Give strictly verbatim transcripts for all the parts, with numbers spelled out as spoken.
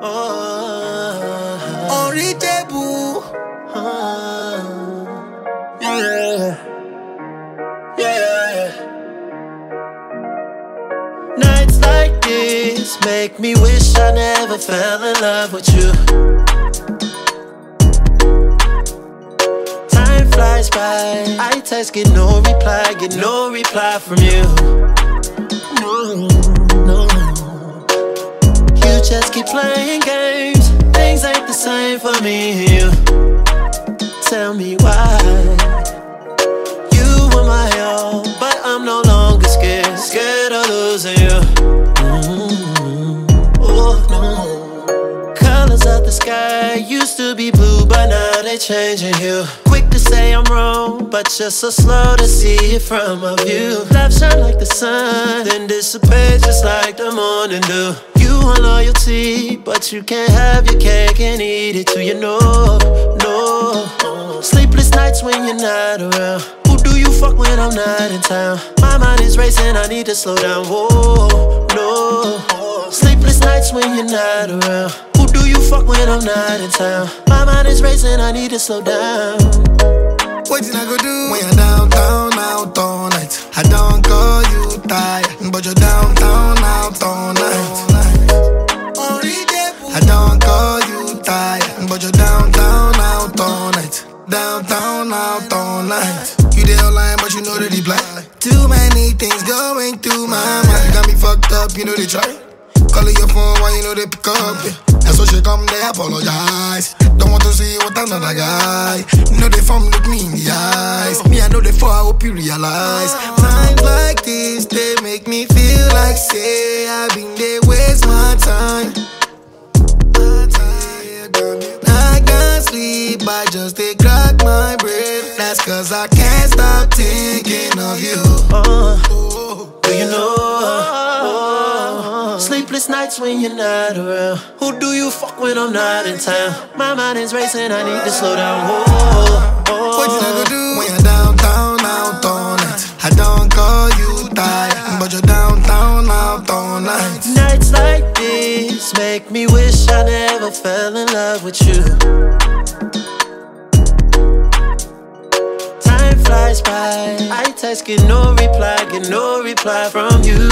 Oh, unreachable. Oh, yeah, yeah. Nights like this make me wish I never fell in love with you. Time flies by, I text, get no reply, get no reply from you. No, no. You just keep playing games, things ain't the same for me and you. Tell me why. You were my all, but I'm no longer scared, scared of losing you. Mm-hmm. Oh no. Colors of the sky used to be blue, but now they changing hue. Quick to say I'm wrong, but you're so slow to see it from a view. Love shine like the sun, then dissipate just like the morning dew. You want loyalty, but you can't have your cake and eat it too. You know, no. Sleepless nights when you're not around. Who do you fuck when I'm not in town? My mind is racing, I need to slow down. Whoa, no. Sleepless nights when you're not around. Who do you fuck when I'm not in town? My mind is racing, I need to slow down. What did I go do when you're downtown, out all night? I don't call you tired, but you're downtown, out all night. I don't call you tired, but you're downtown, out all night. Downtown, out all night. You there online, but you know the reply. Too many things going through my mind. You got me fucked up, you know they try. Calling your phone while you know they pick up, yeah. And so she come, they apologize. Don't want to see what another guy. Know they from look me in the eyes. Me, I know they for, I hope you realize. Times like this, they make me feel like say I've been there, waste my time. I can't sleep, I just they crack my brain. That's cause I can't stop thinking of you. uh, Do you know? uh, Sleepless nights when you're not around. Who do you fuck when I'm not in town? My mind is racing, I need to slow down. Whoa, oh. What you gonna do when you're downtown, out all night? I don't call you tired, but you're downtown, out all night. Nights like this make me wish I never fell in love with you. Time flies by, I text, get no reply, get no reply from you.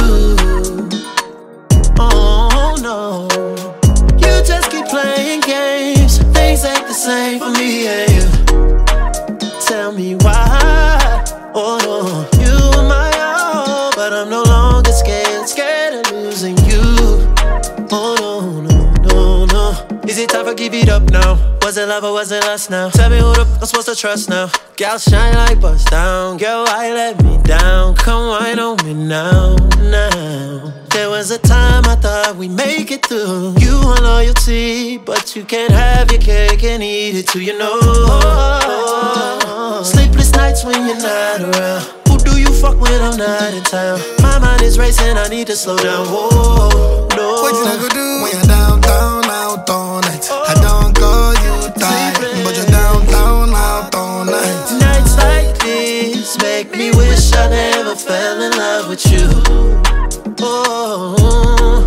Oh no, you just keep playing games, things ain't the same for me and you. Tell me why. Oh no, you are my all, but I'm no longer scared, scared of losing you. Oh no, no, no, no. Is it time for give it up now? Was it love or was it lust now? Tell me who the f I'm supposed to trust now. Girl shine like bust down, girl why let me down? Come wine on me now, now. There was a time I thought we'd make it through. You want loyalty, but you can't have your cake and eat it too, you know. Sleepless nights when you're not around. Who do you fuck when I'm not in town? My mind is racing, I need to slow down. Whoa, no. What you gonna do when you're downtown, out all night? I don't call you tired, but you're downtown, out all night. Nights like this make me wish I never fell in love with you. Oh.